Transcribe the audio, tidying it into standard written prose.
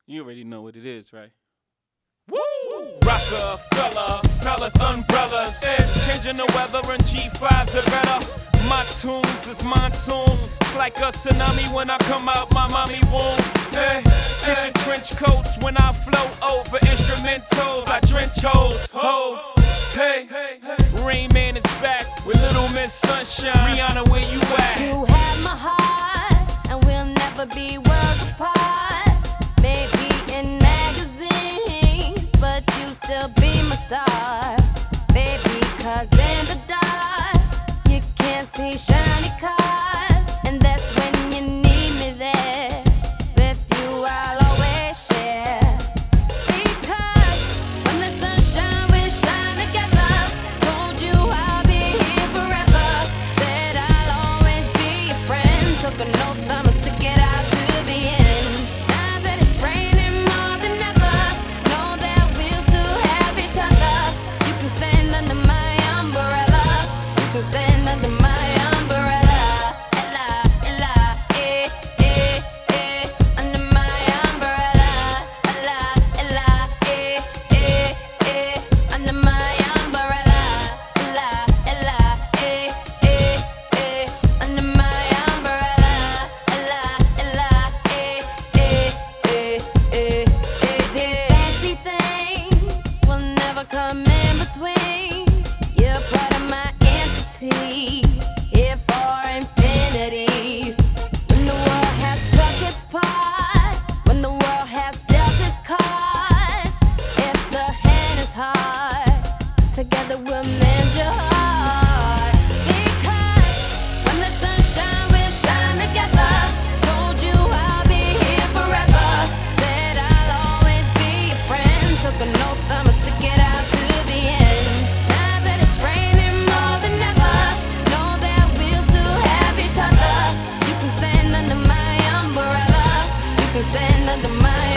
You already know what it is, right? Woo! Rockefeller, fellas, umbrellas, it's changing the weather and G5s are better. My tunes is monsoons. It's like a tsunami when I come out my mommy womb. Hey, get your trench coats when I float over instrumentals. I drench hoes, ho. Hey, Rain Man is back with Little Miss Sunshine. Rihanna, where you at? You have my heart, and we'll never be worlds apart. Maybe in magazines, but you still be my star, baby. 'Cause in the dark, you can't see shiny cars, and that's when you need me there. With you, I'll always share. Because when the sunshine, we shine together. Told you I'll be here forever. Said I'll always be your friend. Took an oath, I'ma stick it out to the end. Now that it's raining more than ever, know that we'll still have each other. You can stand under my umbrella. You can stand under my umbrella. Ella, Ella, under my umbrella. Ella, Ella, under my umbrella. Ella, Ella, under my umbrella. Ella, Ella, fancy things will never come in between. You're part of my entity, here for infinity. When the world has took its part, when the world has dealt its cards, if the hand is hard, together we'll mend your heart. Because when the sunshine, we'll shine together. Told you I'll be here forever. Said I'll always be your friend. Took an oath, I'ma stick it out to the end. Now that it's raining more than ever, know that we'll still have each other. You can stand under my umbrella. You can stand under my